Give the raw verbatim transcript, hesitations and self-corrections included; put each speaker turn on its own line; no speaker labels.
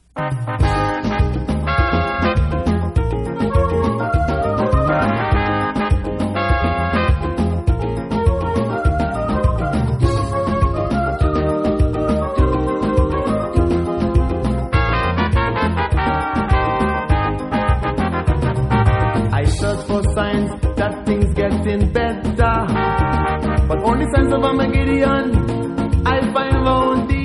I search for signs that things getting better, but only signs of Armageddon I find found.